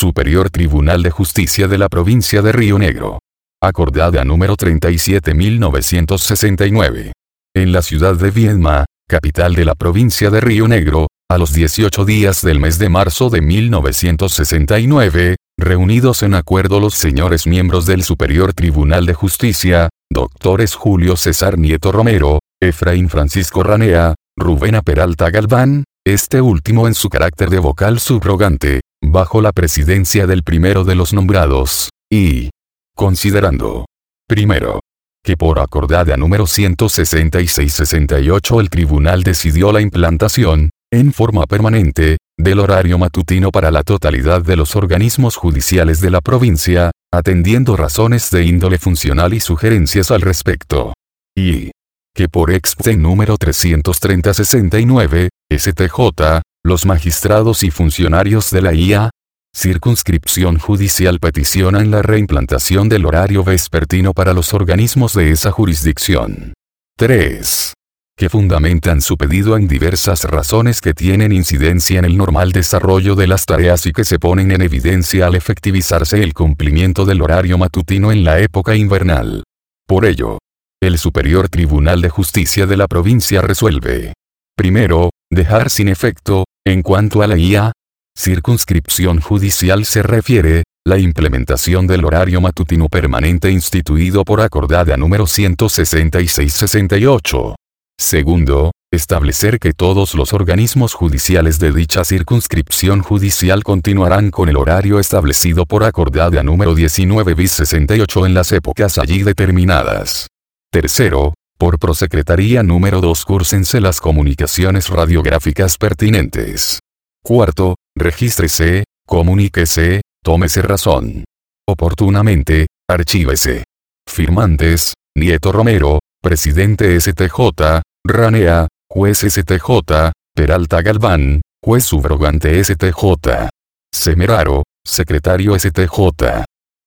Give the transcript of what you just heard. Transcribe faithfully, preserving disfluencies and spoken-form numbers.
Superior Tribunal de Justicia de la Provincia de Río Negro. Acordada número treinta y siete mil novecientos sesenta y nueve. En la ciudad de Viedma, capital de la provincia de Río Negro, a los dieciocho días del mes de marzo de mil novecientos sesenta y nueve, reunidos en acuerdo los señores miembros del Superior Tribunal de Justicia, doctores Julio César Nieto Romero, Efraín Francisco Ranea, Rubén Peralta Galván, este último en su carácter de vocal subrogante, bajo la presidencia del primero de los nombrados, y considerando, primero, que por acordada número ciento sesenta y seis sesenta y ocho el tribunal decidió la implantación, en forma permanente, del horario matutino para la totalidad de los organismos judiciales de la provincia, atendiendo razones de índole funcional y sugerencias al respecto. Y que por expediente número trescientos treinta sesenta y nueve, S T J, los magistrados y funcionarios de la I A, circunscripción judicial peticionan la reimplantación del horario vespertino para los organismos de esa jurisdicción. tres. Que fundamentan su pedido en diversas razones que tienen incidencia en el normal desarrollo de las tareas y que se ponen en evidencia al efectivizarse el cumplimiento del horario matutino en la época invernal. Por ello, el Superior Tribunal de Justicia de la provincia resuelve: primero, dejar sin efecto, en cuanto a la I A, circunscripción judicial se refiere, la implementación del horario matutino permanente instituido por acordada número ciento sesenta y seis sesenta y ocho. Segundo, establecer que todos los organismos judiciales de dicha circunscripción judicial continuarán con el horario establecido por acordada número diecinueve bis sesenta y ocho en las épocas allí determinadas. Tercero, por prosecretaría número dos cúrsense las comunicaciones radiográficas pertinentes. Cuarto, regístrese, comuníquese, tómese razón oportunamente, archívese. Firmantes: Nieto Romero, presidente S T J, Ranea, juez S T J, Peralta Galván, juez subrogante S T J. Semeraro, secretario S T J.